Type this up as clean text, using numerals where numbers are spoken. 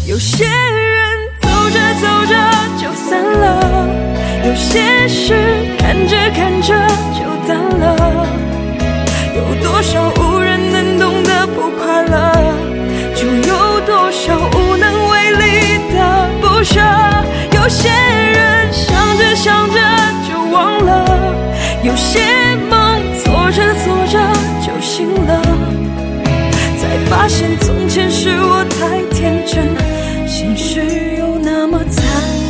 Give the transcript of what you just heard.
有些人走着走着就散了，有些事看着看着就淡了，有多少无人能懂的不快乐，就有多少无能为力的不舍。有些人想着想着就忘了，有些梦做着做着就醒了，才发现从前是我太天真，现实又那么残忍。